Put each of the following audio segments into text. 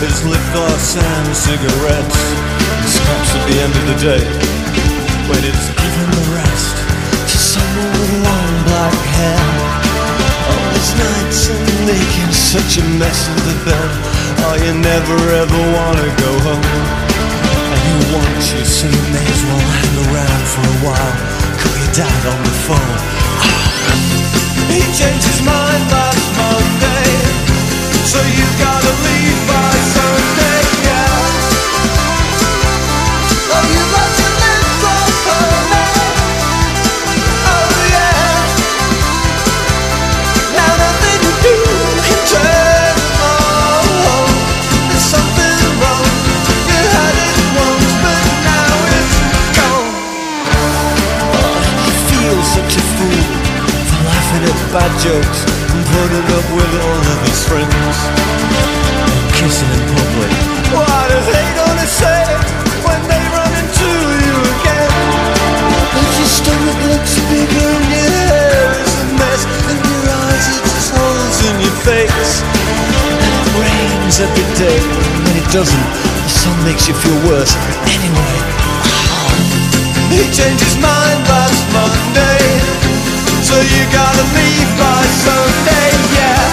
his lip gloss and cigarettes. He stops at the end of the day, when it's given the rest to someone with long black hair. All these nights and making such a mess of the bed. Oh, you never ever wanna go home. And you want you, so you may as well hang around for a while. Call your dad on the phone. He changed his mind last Monday, so you gotta leave by Sunday, yeah. Oh, you got to live properly. Oh, yeah. Now nothing you do can turn. Oh, there's something wrong. You had it once, but now it's gone. Oh, you feel such a fool for laughing at bad jokes and putting up with all of his friends and kissing in public. What are they gonna say when they run into you again? But your stomach looks bigger and your hair is a mess, and your eyes are just holes in your face. And it rains every day, and when it doesn't, the sun makes you feel worse. Anyway, he changed his mind last Monday, so you gotta leave by Sunday, yeah.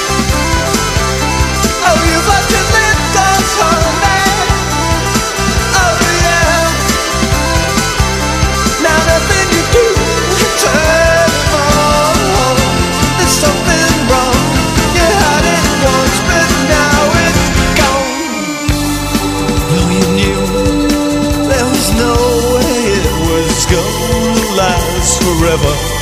Oh, you got to live by Sunday. Oh, yeah. Now nothing you do can turn on. There's something wrong. You had it once, but now it's gone. Though you knew there was no way it was gonna last forever.